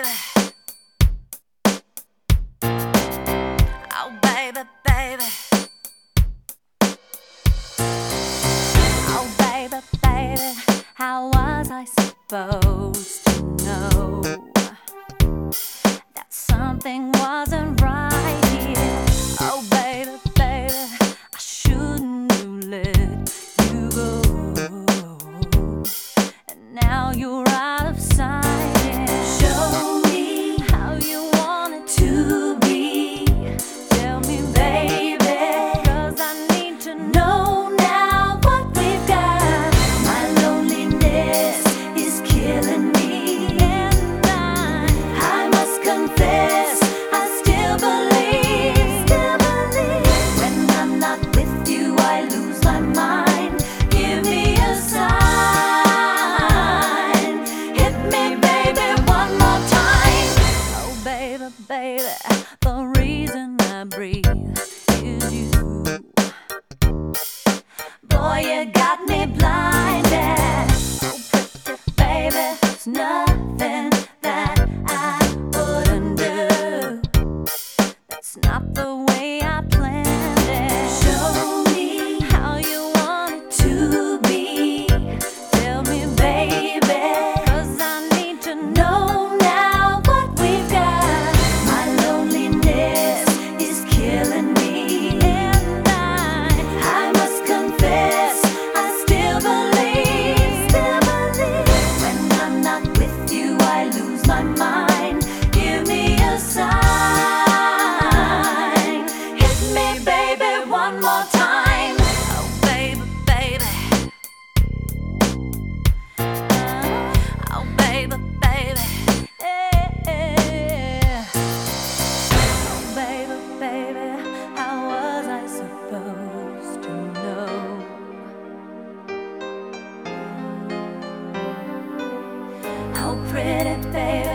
baby. Oh, baby, baby. Oh, baby, baby. How was I supposed to know that something wasn't right here? Oh, baby, baby. I shouldn't have let you go. And now you're out of sight. Show me how you want it to be. Tell me, baby, 'cause I need to know now what we've got. My loneliness is killing me, and I must confess, I still believe. When I'm not with you, I lose my mind. Give me a sign. Hit me, baby, one more time. Oh, baby, baby, the reason I breathe is you. Boy, you got me blinded. Oh, pretty baby, there's nothing that I wouldn't do. That's not the way I planned it. Show me how you want it to be. Tell me, baby, 'cause I need to know now what we've got. My loneliness is killing me, and I must confess, I still believe. When I'm not with you, I lose my mind. Give me a sign. Hit me, baby, one more time. Oh, baby, baby. Oh, baby, baby. Yeah. Oh, baby, baby. How was I supposed to know? Oh, pretty baby.